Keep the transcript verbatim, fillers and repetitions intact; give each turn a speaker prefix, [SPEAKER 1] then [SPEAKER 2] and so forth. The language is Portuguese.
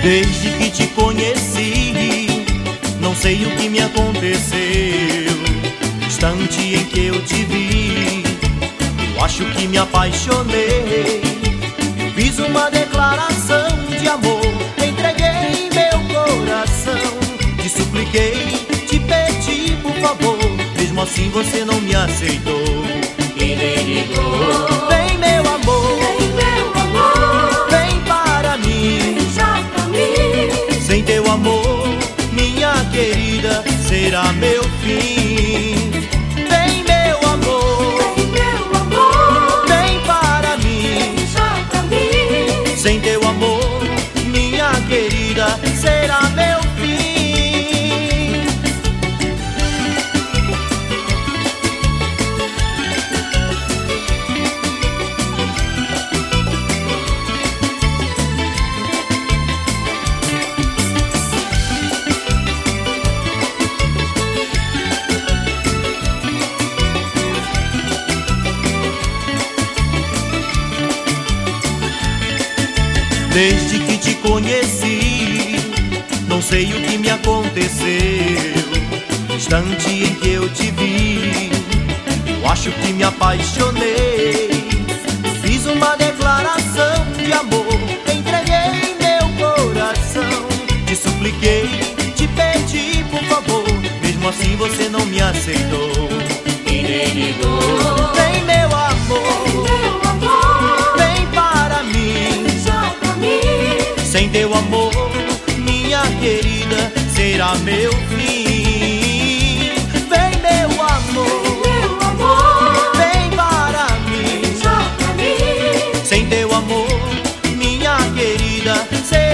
[SPEAKER 1] Desde que te conheci, não sei o que me aconteceu. No instante em que eu te vi, eu acho que me apaixonei. Eu fiz uma declaração de amor, entreguei meu coração. Te supliquei, te pedi por favor, mesmo assim você não me aceitou e nem ligou. Vem meu amor,
[SPEAKER 2] Vem meu amor,
[SPEAKER 1] vem para mim.
[SPEAKER 2] vem já pra mim.
[SPEAKER 1] Sem teu amor, minha querida, será meu fim. Vem meu amor,
[SPEAKER 2] Vem meu amor,
[SPEAKER 1] vem para mim.
[SPEAKER 2] vem já pra mim.
[SPEAKER 1] Sem teu amor, minha querida, será meu fim. Desde que te conheci, não sei o que me aconteceu. No instante em que eu te vi, eu acho que me apaixonei. Fiz uma declaração de amor, entreguei meu coração. Te supliquei, te pedi por favor, mesmo assim você não me aceitou e nem ligou. Vem meu amor,
[SPEAKER 2] Meu amor,
[SPEAKER 1] vem para mim.
[SPEAKER 2] vem já pra mim.
[SPEAKER 1] Sem teu amor, minha querida, será meu fim. Vem meu amor,
[SPEAKER 2] Meu amor,
[SPEAKER 1] vem para mim.
[SPEAKER 2] vem já pra mim.
[SPEAKER 1] Sem teu amor, minha querida, será